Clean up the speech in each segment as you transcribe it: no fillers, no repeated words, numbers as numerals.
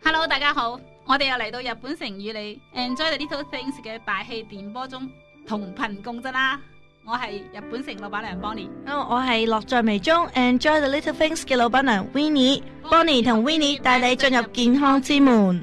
Hello， 大家好，我哋又嚟到日本城與你 Enjoy the Little Things 嘅大氣電波中同頻共振啦！我係日本城老闆娘 Bonnie， 我係樂在微中 Enjoy the Little Things 嘅老闆娘 Winnie。Bonnie 同 Winnie 帶你進入健康之門。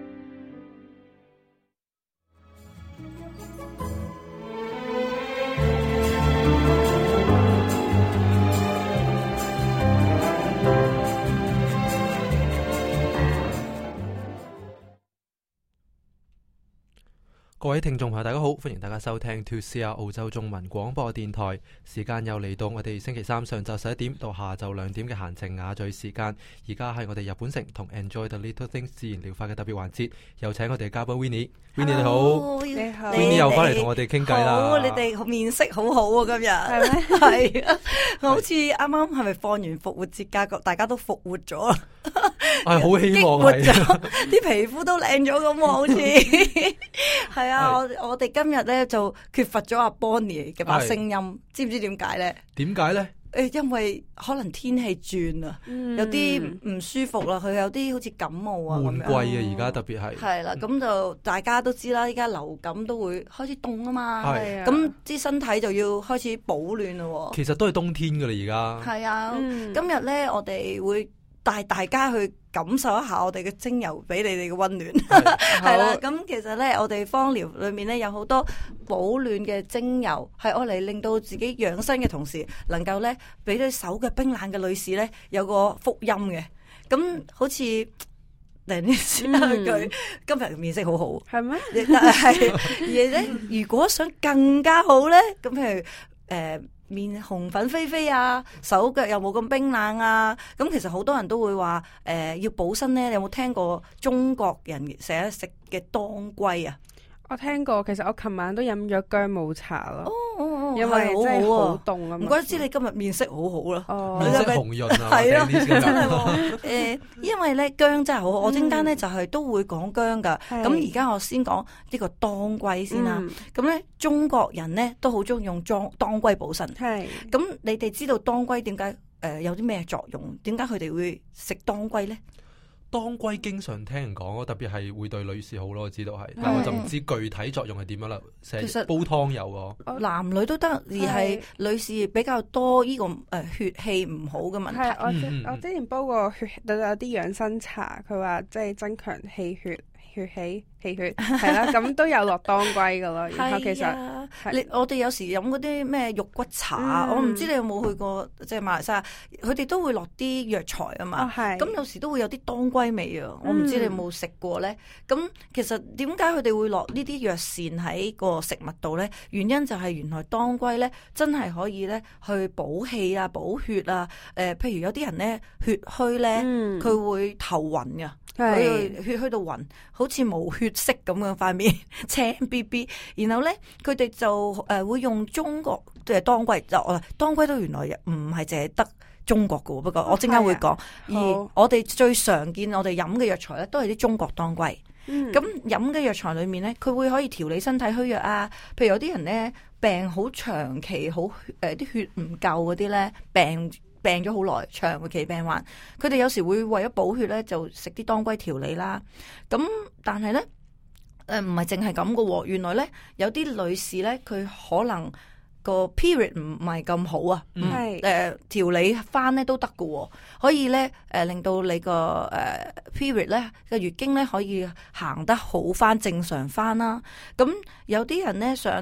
各位聽眾朋友大家好，歡迎大家收聽 2CR 澳洲中文廣播電台。時間又嚟到我哋星期三上晝11點到下晝2點嘅閒情雅聚時間。而家係我哋日本城同 Enjoy the Little Things 自然療法嘅特別環節，有請我哋嘉賓 Winnie。Winnie 你好， 你好 Winnie 又翻嚟同我哋傾偈啦。 好，你哋面色好好啊，今日係咩？係啊，好似啱啱係咪放完復活節假期，大家都復活咗啦？ 係好希望係啲皮膚都靚咗咁喎，好似係啊！我哋今日咧就缺乏咗阿 Bonnie 嘅把聲音，知唔知點解咧？ 點解咧？ 因為可能天氣轉啊，有啲唔舒服啦，佢有啲好似感冒啊咁樣。 換季啊，而家特別係。 係啦，咁就大家都知啦，依家流感都會開始凍啊嘛， 係咁啲身體就要開始保暖咯。 其實都係冬天噶啦，而家。 係啊，今日咧我哋會帶大家去感受一下我哋嘅精油俾你哋嘅溫暖，係啦。咁其實咧，我哋芳療裏面咧有好多保暖嘅精油，係愛嚟令到自己養生嘅同時，能夠咧俾啲手腳冰冷嘅女士咧有個福音嘅。咁好似嚟呢句，今日面色好好， 係咩？ 係而咧，如果想更加好咧，咁譬如面紅粉飛飛啊，手腳又冇咁冰冷啊，咁其實好多人都會話要補身咧。你有冇聽過中國人成日食嘅當歸啊？ 我聽過，其實我琴晚都飲咗薑母茶咯。因為係真係好好凍啊！ 唔怪得知你今日面色好好啦， 面色紅潤啊， 係咯， 真係因為咧薑真係好好，我陣間咧就係都會講薑噶。咁而家我先講呢個當歸先啦。咁咧中國人咧都好中意用當歸補身。係咁，你哋知道當歸點解有啲咩作用？點解佢哋會食當歸咧？ 當歸經常聽人講，特別係會對女士好咯，我知道係，但我就唔知具體作用係點樣啦。其實煲湯有喎， 男女都得，而係女士比較多呢個血氣唔好嘅問題。 我之前煲過有啲養生茶，佢話即係增強氣血。氣血係啦，咁都有落當歸噶咯。然後其實我哋有時飲嗰啲咩肉骨茶，我唔知你有冇去過即係馬來西亞，佢哋都會落啲藥材啊嘛。咁有時都會有啲當歸味啊，我唔知你有冇食過咧。咁其實點解佢哋會落呢啲藥膳喺個食物度咧？原因就係原來當歸咧真係可以咧去補氣啊、補血啊。譬如有啲人咧血虛咧，佢會頭暈噶。佢血虛到暈，好似冇血色咁樣塊面青 BB， 然後咧佢哋就會用中國嘅當歸，當歸都原來唔係淨係得中國嘅，不過我陣間會講。而我哋最常見我哋飲嘅藥材咧，都係啲中國當歸。咁飲嘅藥材裏面咧，佢會可以調理身體虛弱啊。譬如有啲人咧病好長期，好啲血唔夠嗰啲咧病咗好耐，長期病患，佢哋有時會為咗補血咧，就食啲當歸調理啦。咁但係咧，唔係淨係咁嘅喎。原來咧，有啲女士咧，佢可能個 period 唔係咁好啊，調理翻咧都得嘅喎，可以咧令到你個period 咧個月經咧可以行得好翻正常翻啦。咁有啲人咧想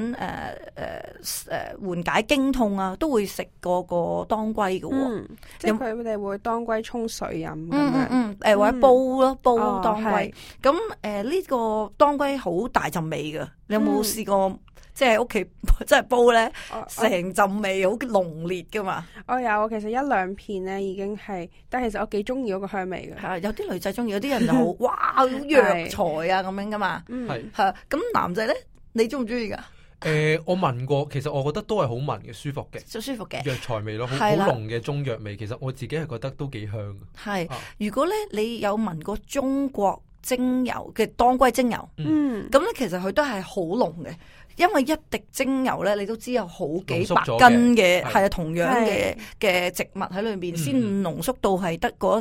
緩解經痛啊，都會食個當歸嘅喎。 即係佢哋會當歸沖水飲咁樣。 或者煲當歸。咁呢個當歸好大陣味嘅，你有冇試過？即係屋企即係煲咧，成陣味好濃烈噶嘛。 我有，其實一兩片咧已經係，但係其實我幾中意嗰個香味嘅。 係有啲女仔中意，有啲人就好哇好藥材啊咁樣噶嘛。係咁男仔咧，你中唔中意噶？ 我聞過，其實我覺得都係好聞嘅，舒服嘅， 就舒服嘅藥材味咯，好濃嘅中藥味。其實我自己係覺得都幾香嘅。 係如果咧你有聞過中國精油嘅當歸精油，咁咧其實佢都係好濃嘅。 因為一滴精油咧，你都知有好幾百斤嘅係啊同樣嘅植物喺裏面，先濃縮到係得嗰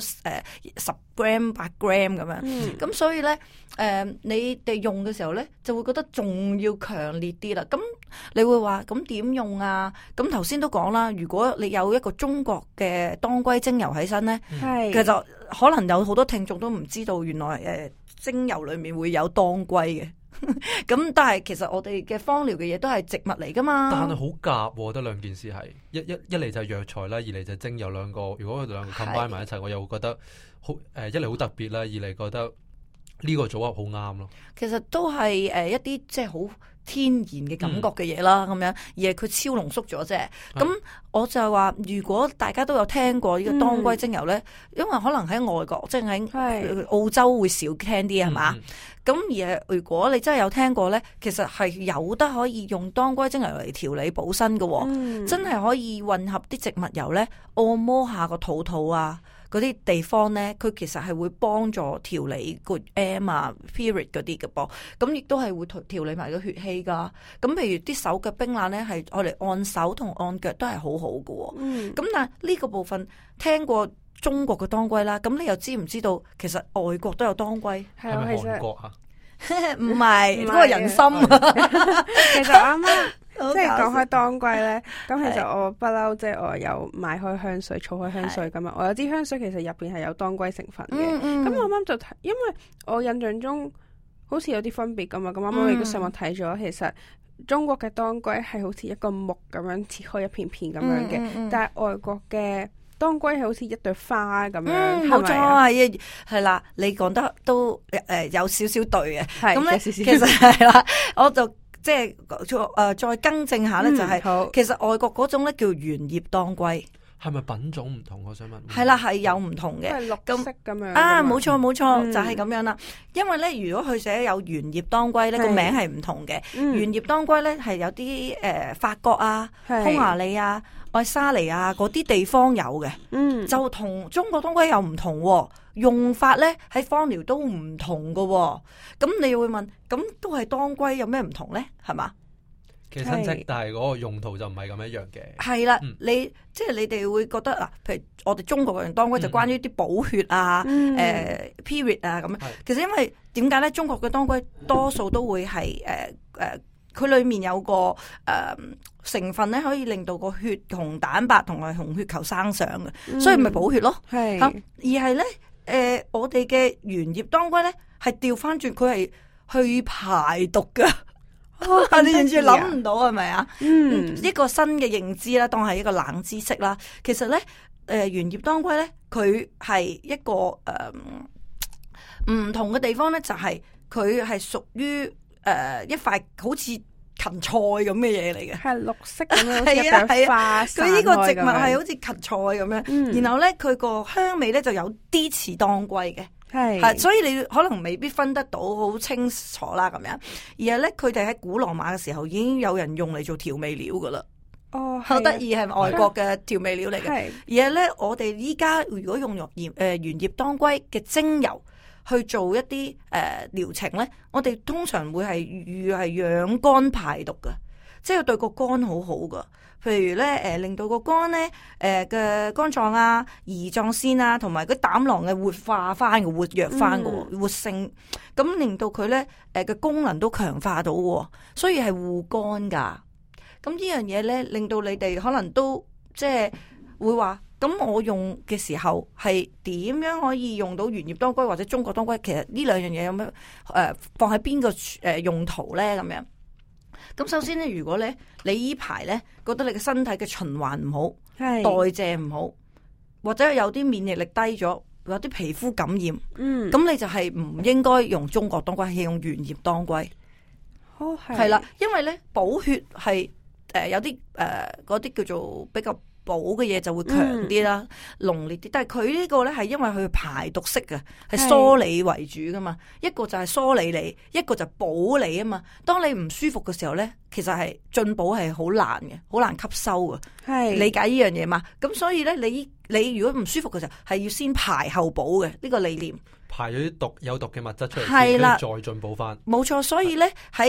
10 gram 8 gram 咁樣。咁所以咧你哋用嘅時候咧，就會覺得仲要強烈啲啦。咁你會話咁點用啊？咁頭先都講啦，如果你有一個中國嘅當歸精油喺身咧，其實可能有好多聽眾都唔知道，原來精油裏面會有當歸嘅。咁但係其實我哋嘅芳療嘅嘢都係植物嚟噶嘛。 但係好夾，我覺得兩件事係一嚟就係藥材啦，二嚟就係精油兩個。如果佢哋兩個 combine 埋一齊，我又會覺得好一嚟好特別啦，二嚟覺得呢個組合好啱咯。 其實都係一啲即係好天然嘅感覺嘅嘢啦，咁樣而係佢超濃縮咗啫。咁我就係話，如果大家都有聽過呢個當歸精油咧，因為可能喺外國，即係喺澳洲會少聽啲係嘛。咁而如果你真係有聽過咧，其實係有得可以用當歸精油嚟調理補身嘅，真係可以混合啲植物油咧，按摩下個肚啊。嗰啲地方咧，佢其實係會幫助調理個 M 啊、period 嗰啲嘅噃，咁亦都係會調理埋個血氣噶。咁譬如啲手腳冰冷咧，係我哋按手同按腳都係好好嘅。咁但係呢個部分聽過中國嘅當歸啦，咁你又知唔知道其實外國都有當歸？ 係咪韓國啊？ 唔係嗰個人參啊。 其實啱啱。即係講開當歸咧，咁其實我不嬲，即係我有買開香水，儲開香水噶嘛。我有支香水其實入邊係有當歸成分嘅。咁我啱啱就睇，因為我印象中好似有啲分別噶嘛。咁啱啱我亦都上網睇咗，其實中國嘅當歸係好似一個木咁樣切開一片片咁樣嘅，但係外國嘅當歸係好似一朵花咁樣。 冇錯，係啦，你講得都有少少對嘅。咁咧，其實係啦，我就。即係再更正下咧，就係其實外國嗰種咧叫圓葉當歸， 係咪品種唔同？我想問。 係啦，係有唔同嘅， 係綠色咁樣啊，冇錯冇錯，就係咁樣啦。因為咧，如果佢寫有圓葉當歸咧，個名係唔同嘅。圓葉當歸咧係有啲法國啊、匈牙利啊、愛沙尼亞嗰啲地方有嘅，就同中國當歸又唔同。用法咧喺芳療都唔同噶，咁你又會問，咁都係當歸有咩唔同咧？係嘛？ 其實但係嗰個用途就唔係咁一樣嘅。 係啦，你即係你哋會覺得嗱，譬如我哋中國嘅當歸就關於啲補血啊、period 啊咁樣。其實因為點解咧？中國嘅當歸多數都會係佢裏面有個成分咧，可以令到個血紅蛋白同埋紅血球生長嘅，所以唔係補血咯。係，而係咧。我哋嘅圓葉當歸咧，係調翻轉，佢係去排毒噶。你完全諗唔到係咪啊？一個新嘅認知啦，當係一個冷知識啦。其實咧，圓葉當歸咧，佢係一個唔同嘅地方咧，就係佢係屬於一塊好似芹菜咁嘅嘢嚟嘅，係綠色咁樣，係啊係啊，佢呢個植物係好似芹菜咁樣，然後咧佢個香味咧就有啲似當歸嘅，係，所以你可能未必分得到好清楚啦咁樣，而係咧佢哋喺古羅馬嘅時候已經有人用嚟做調味料噶啦，哦，好得意係外國嘅調味料嚟嘅，而係咧我哋依家如果用圓葉當歸嘅精油去做一啲療程咧，我哋通常會係預係養肝排毒噶，即係對個肝好好噶。譬如咧令到個肝咧嘅肝臟啊、胰臟腺啊，同埋個膽囊嘅活化翻嘅、活躍翻嘅、活性，咁令到佢咧嘅功能都強化到，所以係護肝噶。咁呢樣嘢咧，令到你哋可能都即係會話。咁我用嘅時候係點樣可以用到圓葉當歸或者中國當歸？其實呢兩樣嘢有咩放喺邊個用途咧？咁樣咁首先咧，如果咧你呢排咧覺得你嘅身體嘅循環唔好，代謝唔好，或者有啲免疫力低咗，有啲皮膚感染，咁你就係唔應該用中國當歸，係用圓葉當歸。係啦，因為咧補血係有啲嗰啲叫做比較補嘅嘢就會強啲啦，濃烈啲。但係佢呢個咧係因為佢排毒式嘅，係梳理為主噶嘛。一個就係梳理你，一個就係補你啊嘛。當你唔舒服嘅時候咧，其實係進補係好難嘅，好難吸收嘅。係理解呢樣嘢嘛？咁所以咧，你如果唔舒服嘅時候，係要先排後補嘅呢個理念。 排咗啲有毒嘅物質出嚟， 係啦， 再進補翻。 冇錯，所以咧喺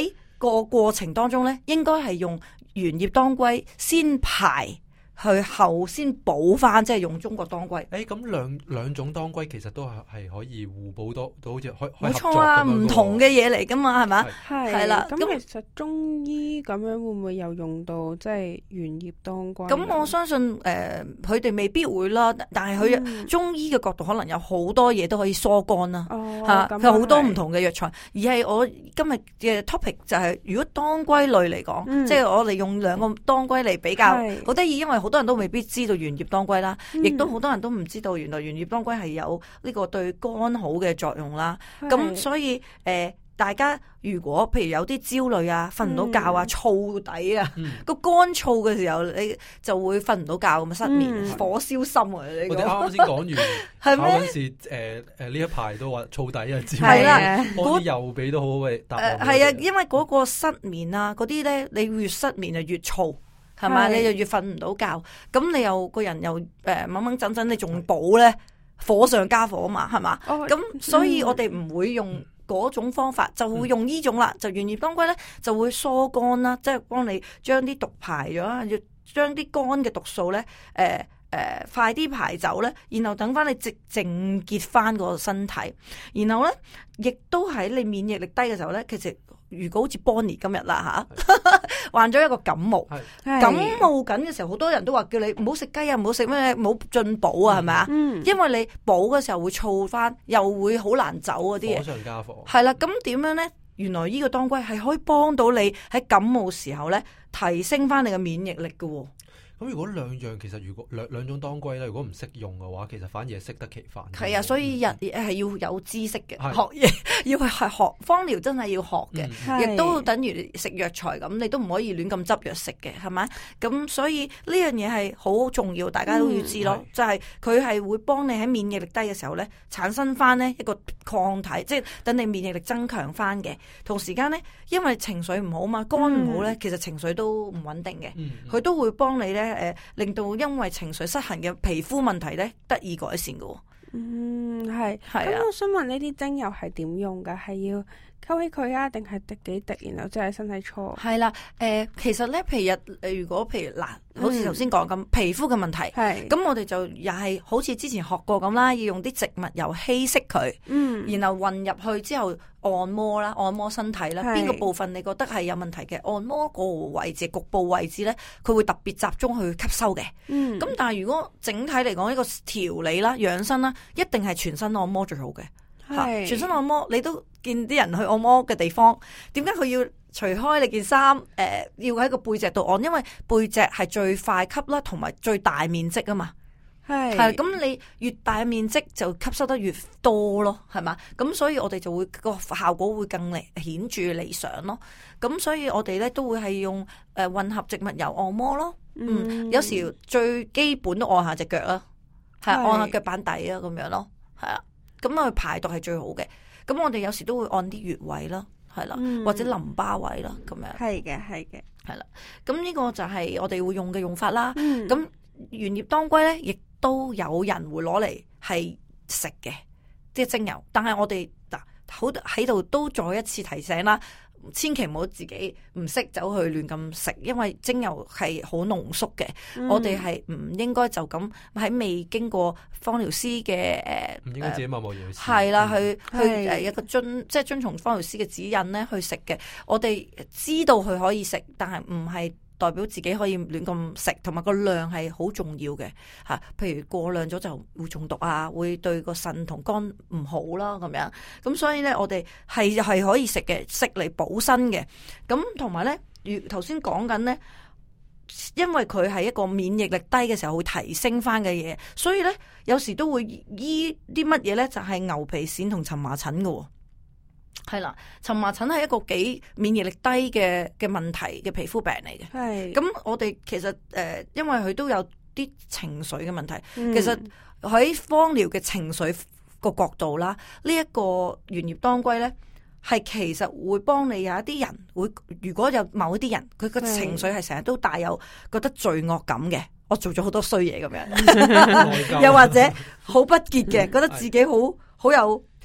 個過程當中咧，應該係用原葉當歸先排，去後先補翻，即係用中國當歸。 咁兩種當歸其實都係可以互補到好似可以合作咁樣。 冇錯啊，唔同嘅嘢嚟噶嘛，係咪？係啦。 咁其實中醫咁樣會唔會有用到即係原葉當歸？ 咁我相信佢哋未必會啦，但係佢中醫嘅角度可能有好多嘢都可以疏肝啦。佢有好多唔同嘅藥材，而係我今日嘅 topic 就係如果當歸類嚟講，即係我哋用兩個當歸嚟比較，好得意，因為好多人都未必知道原葉當歸啦，亦都好多人都唔知道原來原葉當歸係有呢個對肝好嘅作用啦。咁所以大家如果譬如有啲焦慮啊、瞓唔到覺啊、燥底啊，個肝燥嘅時候，你就會瞓唔到覺咁失眠、火燒心啊！你我哋啱先講完，係咩？嗰陣時呢一排都話燥底啊，焦慮啊，我又俾到好好嘅答案。 係啊，因為嗰個失眠啊，嗰啲咧，你越失眠就越燥。係嘛？你就越瞓唔到覺，咁你又個人又掹掹陣陣，你仲補咧，火上加火嘛，係嘛？咁所以我哋唔會用嗰種方法，就會用呢種啦。就原葉當歸咧，就會疏肝啦，即係幫你將啲毒排咗，要將啲肝嘅毒素咧，快啲排走咧，然後等翻你淨結翻個身體，然後咧，亦都喺你免疫力低嘅時候咧，其實。如果好似 Bonnie 今日啦患咗一個感冒，感冒緊嘅時候，好多人都話叫你唔好食雞啊，唔好食咩，唔好進補啊，係咪啊？因為你補嘅時候會燥翻，又會好難走嗰啲嘢。火上加火。係啦，咁點樣咧？原來呢個當歸係可以幫到你喺感冒時候咧，提升翻你嘅免疫力嘅。 咁如果兩樣其實如果兩種當歸咧，如果唔識用嘅話，其實反而係適得其反。 係啊，所以人係要有知識嘅，學嘢要係學芳療，真係要學嘅，亦都等於食藥材咁，你都唔可以亂咁執藥食嘅，係咪？咁所以呢樣嘢係好重要，大家都要知咯。就係佢係會幫你喺免疫力低嘅時候咧，產生翻呢一個抗體，即係等你免疫力增強翻嘅。同時間咧，因為情緒唔好嘛，肝唔好咧，其實情緒都唔穩定嘅，佢都會幫你咧。令到因為情緒失衡嘅皮膚問題咧得以改善嘅。 係。咁我想問呢啲精油係點用㗎？係要溝起佢啊，定係滴幾滴，然後即係身體搓？係啦， 其實咧，如果譬如嗱，好似頭先講咁，皮膚嘅問題，咁我哋就又係好似之前學過咁啦，要用啲植物油稀釋佢，然後混入去之後按摩啦，按摩身體啦，邊個部分你覺得係有問題嘅，按摩個位置、局部位置咧，佢會特別集中去吸收嘅。咁但係如果整體嚟講，呢個調理啦、養生啦，一定係全身按摩最好嘅。全身按摩，你都見啲人去按摩嘅地方，點解佢要除開你件衫？要喺個背脊度按，因為背脊係最快吸啦，同埋最大面積啊嘛。係咁，你越大面積就吸收得越多咯，係嘛？咁所以我哋就會個效果會更顯著理想咯。咁所以我哋咧都會係用混合植物油按摩咯。有時最基本都按下隻腳啦，按下腳板底啊，咁樣咯，係啊。咁啊，排毒係最好嘅。咁我哋有時都會按啲穴位啦，係啦，或者淋巴位啦，咁樣。 係嘅， 係啦。咁呢個就係我哋會用嘅用法啦。咁原葉當歸咧，亦都有人會攞嚟係食嘅，即係精油。但係我哋好喺度都再一次提醒啦。千祈唔好自己唔識走去亂咁食，因為精油係好濃縮嘅，我哋係唔應該就咁喺未經過芳療師嘅唔應該自己默默嘢係啦，去一個即係遵從芳療師嘅指引咧去食嘅。我哋知道佢可以食，但係唔係代表自己可以亂咁食，同埋個量係好重要嘅嚇。譬如過量咗就會中毒啊，會對個腎同肝唔好啦咁樣。咁所以咧，我哋係可以食嘅，食嚟補身嘅。咁同埋咧，如頭先講緊咧，因為佢係一個免疫力低嘅時候會提升翻嘅嘢，所以咧有時都會醫啲乜嘢咧，就係牛皮癬同蕁麻疹嘅。係啦，蕁麻疹係一個幾免疫力低嘅問題嘅皮膚病嚟嘅。係咁，我哋其實因為佢都有啲情緒嘅問題。其實喺芳療嘅情緒個角度啦，呢一個原葉當歸咧，係其實會幫你有一啲人會，如果有某一啲人佢個情緒係成日都帶有覺得罪惡感嘅，我做咗好多衰嘢咁樣，又或者好不潔嘅，覺得自己好有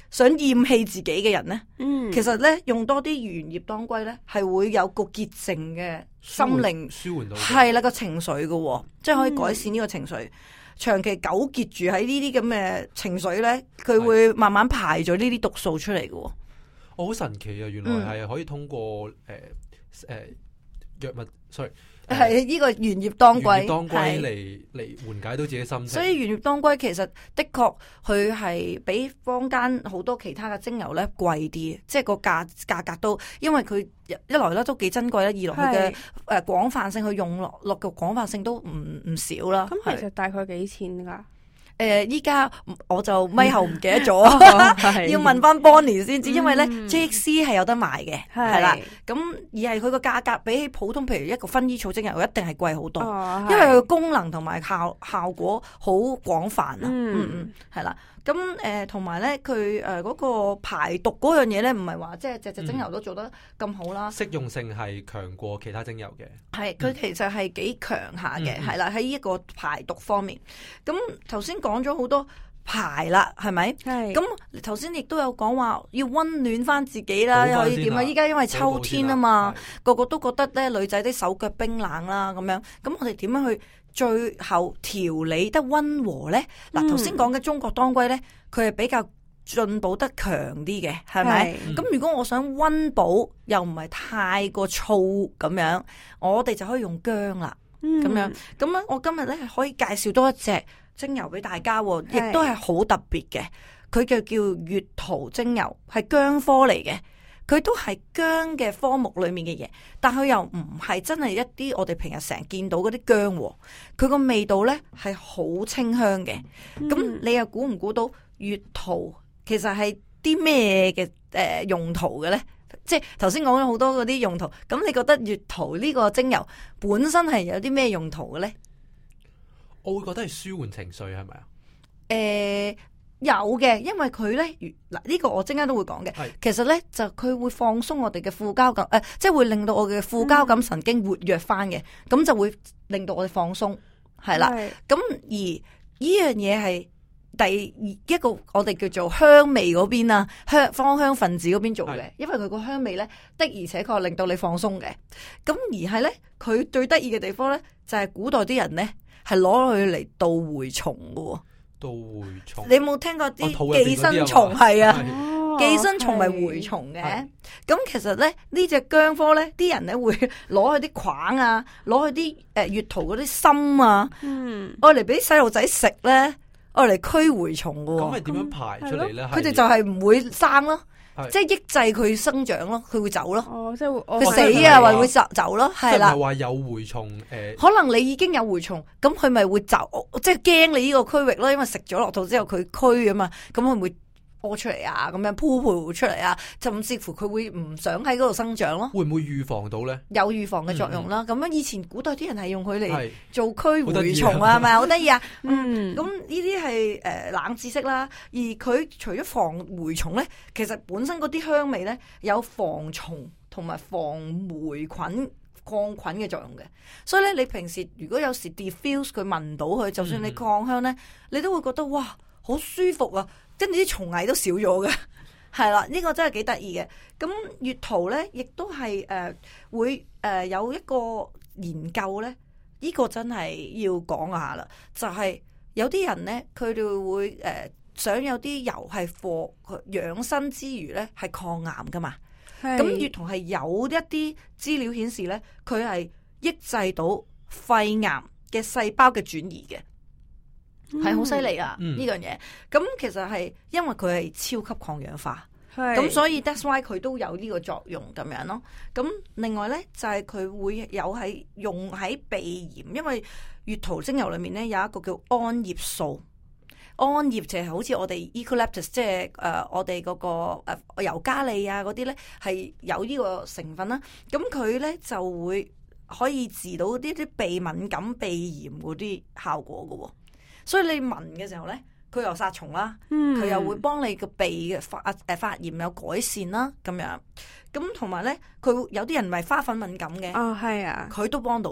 想厭棄自己嘅人咧，其實咧用多啲原葉當歸咧，係會有個潔淨嘅心靈舒緩到， 係啦個情緒嘅，即係可以改善呢個情緒。長期糾結住喺呢啲咁嘅情緒咧，佢會慢慢排咗呢啲毒素出嚟嘅。 我好神奇啊！原來係可以通過藥物，sorry。 係呢個原葉當歸嚟緩解到自己心情。 所以原葉當歸其實的確佢係比坊間好多其他嘅精油咧貴啲，即係個價格都，因為佢一來咧都幾珍貴啦，二來佢嘅廣泛性，佢用落嘅廣泛性都唔少啦。 咁其實大概幾錢㗎？ 依家我就咪後唔記得咗，要問翻 Bonnie 先知，因為咧 JXC 係有得賣嘅，係啦。咁而係佢個價格比起普通，譬如一個薰衣草精油一定係貴好多，因為佢個功能同埋效果好廣泛啊。係啦。咁同埋咧，佢嗰個排毒嗰樣嘢咧，唔係話即係隻精油都做得咁好啦。 適用性係強過其他精油嘅。 係，佢其實係幾強下嘅，係啦，喺呢一個排毒方面。咁頭先講咗好多排啦，係咪？係。咁頭先亦都有講話要溫暖翻自己啦，又可以點啊？依家因為秋天啊嘛，個個都覺得咧女仔啲手腳冰冷啦，咁樣。咁我哋點樣去最後調理得溫和咧？嗱，頭先講嘅中國當歸咧，佢係比較進補得強啲嘅，係咪？咁如果我想溫補又唔係太過燥咁樣，我哋就可以用薑啦，咁樣。咁樣我今日咧可以介紹多一隻精油俾大家，亦都係好特別嘅。佢就叫月桃精油，係薑科嚟嘅。佢都係薑嘅科目裏面嘅嘢，但佢又唔係真係一啲我哋平日成日見到嗰啲薑。佢個味道咧係好清香嘅。咁你又估唔估到月桃其實係啲咩嘅用途嘅咧？即係頭先講咗好多嗰啲用途，咁你覺得月桃呢個精油本身係有啲咩用途嘅咧？ 我會覺得係舒緩情緒，係咪啊？ 有嘅，因為佢咧嗱呢個我陣間都會講嘅。其實咧就佢會放鬆我哋嘅副交感，即係會令到我嘅副交感神經活躍翻嘅，咁就會令到我哋放鬆，係啦。咁而呢樣嘢係第一個我哋叫做香味嗰邊啊，芳香分子嗰邊做嘅，因為佢個香味咧的而且確令到你放鬆嘅。咁而係咧佢最得意嘅地方咧就係古代啲人咧係攞佢嚟盜蛔蟲嘅。 盜蛔蟲， 你有冇聽過啲寄生蟲？係啊，寄生蟲咪蛔蟲嘅。咁其實咧呢隻薑科咧，啲人咧會攞佢啲框啊，攞佢啲月桃嗰啲心啊，愛嚟俾啲細路仔食咧，愛嚟驅蛔蟲嘅。咁係點樣排出嚟咧？ 佢哋就係唔會生咯。即係抑制佢生長咯，佢會走咯。即係佢死啊，或者會走咯，係啦。 即係話有蛔蟲可能你已經有蛔蟲，咁佢咪會走，即係驚你呢個區域咯，因為食咗落肚之後佢驅啊嘛，咁佢會屙出嚟啊，咁樣鋪培出嚟啊，甚至乎佢會唔想喺嗰度生長咯。 會唔會預防到咧？ 有預防嘅作用啦。咁樣以前古代啲人係用佢嚟做驅蛔蟲啊，係咪好得意啊？咁呢啲係冷知識啦。而佢除咗防蛔蟲咧，其實本身嗰啲香味咧有防蟲同埋防霉菌、抗菌嘅作用嘅。所以咧，你平時如果有時 diffuse 佢聞到佢，就算你擴香咧，你都會覺得哇好舒服啊！跟住啲蟲蟻都少咗嘅，係啦，呢個真係幾得意嘅。咁月桃咧，亦都係會有一個研究咧，呢個真係要講下啦。就係有啲人咧，佢哋會想有啲油係for養生之餘咧，係抗癌噶嘛。咁月桃係有一啲資料顯示咧，佢係抑制到肺癌嘅細胞嘅轉移嘅。係好犀利啊！呢樣嘢，咁其實係因為佢係超級抗氧化，咁所以 that's why 佢都有呢個作用咁樣咯。咁另外咧就係佢會有喺用喺鼻炎，因為月桃精油裏面咧有一個叫胺葉素，胺葉就係好似我哋 eucalyptus， 即係我哋嗰個尤加利啊嗰啲咧係有呢個成分啦。咁佢咧就會可以治到啲鼻敏感、鼻炎嗰啲效果噶喎。所以你聞嘅時候咧，佢又殺蟲啦，佢又會幫你個鼻嘅發炎有改善啦，咁樣。咁同埋咧，佢有啲人咪花粉敏感嘅， 係啊， 佢都幫到嘅。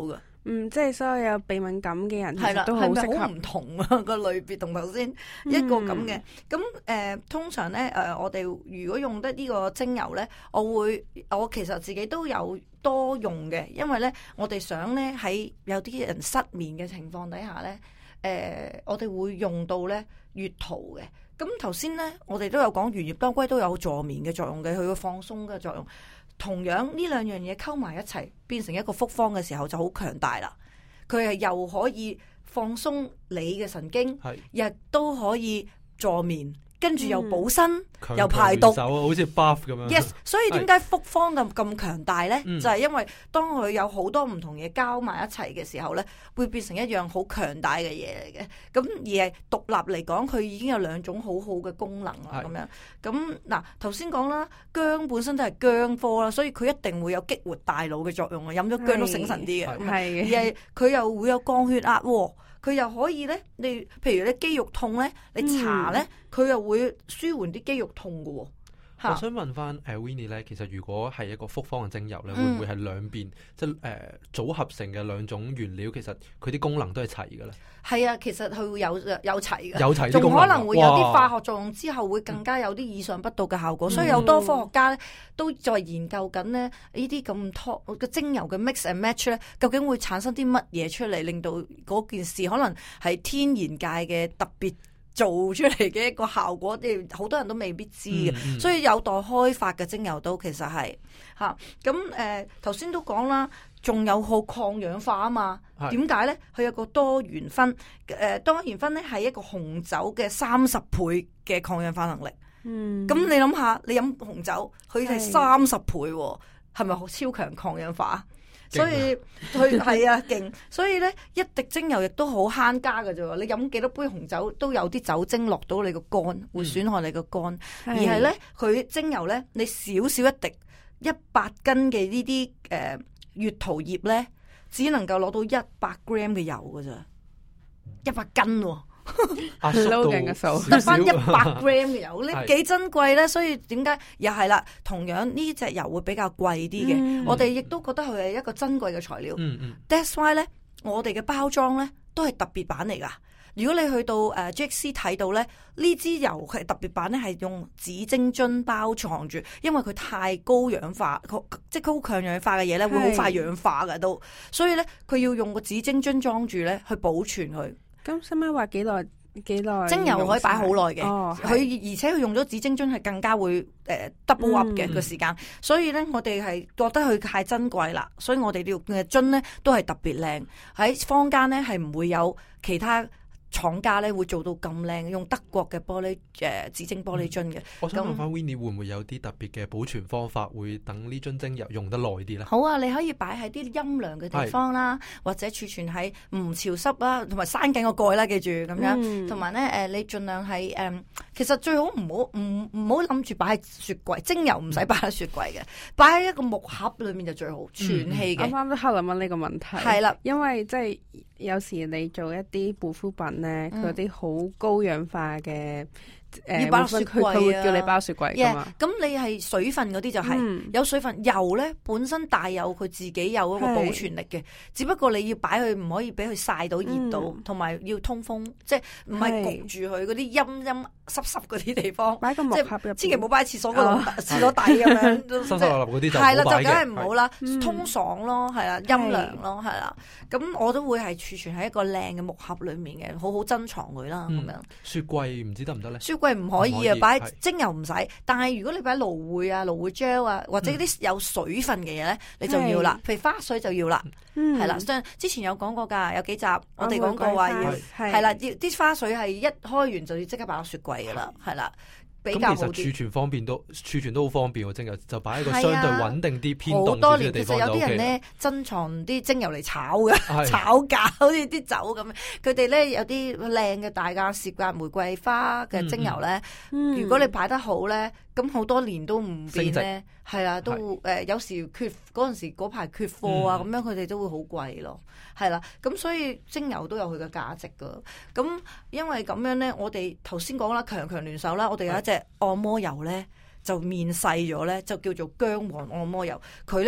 即係所有有鼻敏感嘅人其實都好適合。 係咪好唔同啊？個類別同頭先一個咁嘅。咁通常咧我哋如果用得呢個精油咧，我其實自己都有多用嘅，因為咧我哋想咧喺有啲人失眠嘅情況底下咧，我哋會用到咧月桃嘅。咁頭先咧我哋都有講，圓葉當歸都有助眠嘅作用嘅，佢會放鬆嘅作用。同樣呢兩樣嘢溝埋一齊，變成一個複方嘅時候就好強大啦。佢係又可以放鬆你嘅神經，亦都可以助眠，跟住又補身，又排毒， 好似 buff 咁樣。 Yes， 所以點解複方咁強大呢？就係因為當佢有好多唔同嘢交埋一齊嘅時候呢，會變成一樣好強大嘅嘢嚟嘅。咁而係獨立嚟講，佢已經有兩種好好嘅功能啦。咁樣咁嗱，頭先講啦，薑本身都係薑科啦，所以佢一定會有激活大腦嘅作用啊！飲咗薑都醒神啲嘅，而係佢又會有降血壓喎。佢又可以咧，你譬如你肌肉痛咧，你搽咧，佢又會舒緩啲肌肉痛㗎喎。 我想問翻Winnie 咧，其實如果係一個複方嘅精油咧，會唔會係兩邊即係組合成嘅兩種原料，其實佢啲功能都係齊嘅咧？ 係啊，其實佢會有齊嘅， 有齊， 仲可能會有啲化學作用之後會更加有啲意想不到嘅效果。所以有多科學家咧都在研究緊咧呢啲咁嘅精油嘅 mix and match 咧，究竟會產生啲乜嘢出嚟，令到嗰件事可能係天然界嘅特別做出嚟嘅一個效果，好多人都未必知嘅，所以有待開發嘅精油都其實係嚇。咁頭先都講啦，仲有好抗氧化啊嘛。點解咧？佢有個多元酚，多元酚咧係一個紅酒嘅30倍嘅抗氧化能力。咁你諗下，你飲紅酒，佢係30倍喎，係咪好超強抗氧化？所以佢係啊勁，所以咧一滴精油亦都好慳加嘅啫。你飲幾多杯紅酒都有啲酒精落到你個肝，會損害你個肝。而係咧佢精油咧，你少少一滴100斤嘅呢啲月桃葉咧，只能夠攞到100 gram 嘅油嘅咋，100斤喎。 好勁嘅數， 得翻100 gram 嘅油，呢幾珍貴咧。所以點解又係啦？同樣呢隻油會比較貴啲嘅，我哋亦都覺得佢係一個珍貴嘅材料。That's why 咧，我哋嘅包裝咧都係特別版嚟噶。如果你去到GXC 睇到咧，呢支油係特別版咧，係用紫晶樽包藏住，因為佢太高氧化，即係高強氧化嘅嘢咧，會好快氧化噶都。所以咧，佢要用個紫晶樽裝住咧，去保存佢。 咁使唔使話幾耐？ 精油可以擺好耐嘅，而且佢用咗紫晶樽係更加會double up 嘅個時間，所以咧我哋係覺得佢太珍貴啦，所以我哋用嘅樽咧都係特別靚，喺坊間咧係唔會有其他廠家咧會做到咁靚，用德國嘅玻璃紫晶玻璃樽嘅。 我想問翻 Winnie 會唔會有啲特別嘅保存方法，會等呢樽精油用得耐啲咧？ 好啊，你可以擺喺啲陰涼嘅地方啦，或者儲存喺唔潮濕啦，同埋閂緊個蓋啦，記住咁樣。同埋咧你盡量係其實最好唔好諗住擺喺雪櫃，精油唔使擺喺雪櫃嘅，擺喺一個木盒裏面就最好，存氣嘅。 啱啱都喺度問呢個問題，係啦，因為即係有時你做一啲護膚品咧，佢有啲好高氧化嘅。 要擺雪櫃啊！ 佢會叫你包雪櫃㗎嘛。 咁你係水分嗰啲就係有水分，油咧本身帶有佢自己有一個保存力嘅，只不過你要擺佢唔可以俾佢曬到熱到，同埋要通風，即係唔係焗住佢嗰啲陰陰濕濕嗰啲地方。 擺個木盒入邊， 千祈唔好擺喺廁所嗰度，廁所底咁樣， 濕濕立立嗰啲就係啦，就梗係唔好啦，通爽咯，係啦，陰涼咯，係啦。咁我都會係儲存喺一個靚嘅木盒裡面嘅，好好珍藏佢啦，咁樣。 雪櫃唔知得唔得咧？ 雪櫃唔可以啊，擺精油唔使，但係如果你擺蘆薈啊、蘆薈 gel 啊，或者啲有水分嘅嘢咧，你就要啦。譬如花水就要啦，係啦。之前有講過㗎，有幾集我哋講過話要係啦，要啲花水係一開完就要即刻擺落雪櫃㗎啦，係啦。 咁其實儲存都好方便喎，精油就擺喺個相對穩定啲、偏凍啲嘅地方就 OK。好多年，其實有啲人咧珍藏啲精油嚟炒嘅，炒價好似啲酒咁。佢哋咧有啲靚嘅大價涉價玫瑰花嘅精油咧，如果你擺得好咧，咁好多年都唔變咧，係啦，都有時嗰陣時嗰排缺貨啊，咁樣佢哋都會好貴咯，係啦。咁所以精油都有佢嘅價值噶。咁因為咁樣咧，我哋頭先講啦，強強聯手啦，我哋有一隻按摩油咧就面世咗咧，就叫做薑黃按摩油。佢咧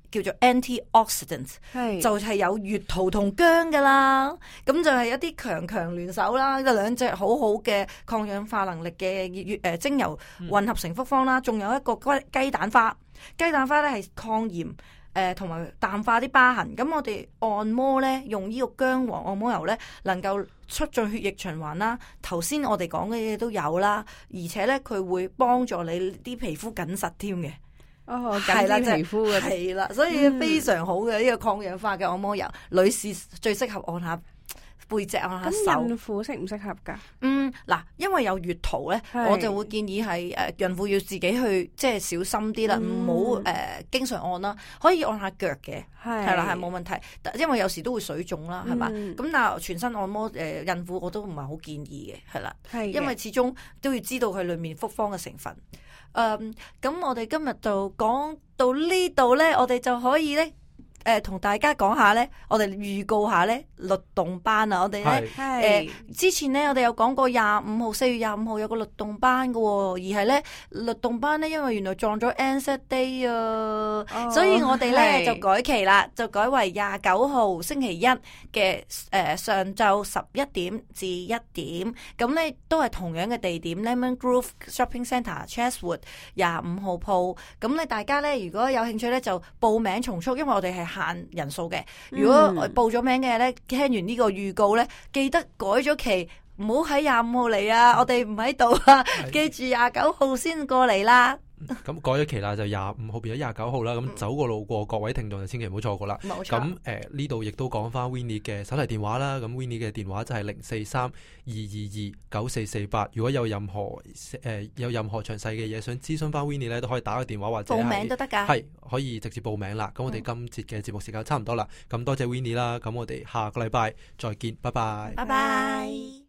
叫做 antioxidant， 就係有月桃同薑噶啦，咁就係一啲強聯手啦，就兩隻好好嘅抗氧化能力嘅精油混合成複方啦，仲有一個雞蛋花，雞蛋花咧係抗炎同埋淡化啲疤痕。咁我哋按摩咧用呢個薑黃按摩油咧，能夠促進血液循環啦。頭先我哋講嘅嘢都有啦，而且咧佢會幫助你啲皮膚緊實添嘅。 係啦，皮膚嘅係啦，所以非常好嘅呢個抗氧化嘅按摩油，女士最適合按下背脊，按下手。 咁孕婦適唔適合㗎？ 嗱，因為有月桃咧，我就會建議係孕婦要自己去即係小心啲啦，唔好經常按啦，可以按下腳嘅，係啦，係冇問題。因為有時都會水腫啦，係嘛？咁但係全身按摩孕婦我都唔係好建議嘅，係啦，因為始終都要知道佢裡面複方嘅成分。咁我哋今日就講到呢度咧，我哋就可以咧同大家講下咧，我哋預告下咧律動班啊！我哋咧之前咧我哋有講過4月25號有個律動班嘅，而係咧律動班咧，因為原來撞咗 Anzac Day 啊，所以我哋咧就改期啦，就改為29號星期一嘅上晝11點至1點，咁咧都係同樣嘅地點 Lemon Grove Shopping Centre Chatswood 25號鋪，咁咧大家咧如果有興趣咧就報名從速，因為我哋係限人數嘅。如果報咗名嘅咧，聽完呢個預告咧，記得改咗期，唔好喺25號嚟啊！我哋唔喺度啊，記住29號先過嚟啦。 咁改咗期啦，就25號變咗29號啦。咁走過路過各位聽眾就千祈唔好錯過啦。 冇錯。 咁呢度亦都講翻 Winnie 嘅手提電話啦。咁 Winnie 嘅電話就係0432229448。如果有任何詳細嘅嘢想諮詢翻 Winnie 咧，都可以打個電話或者報名都得㗎。 係可以直接報名啦。咁我哋今節嘅節目時間差唔多啦。咁多謝 Winnie 啦。咁我哋下個禮拜再見，拜拜。 拜拜。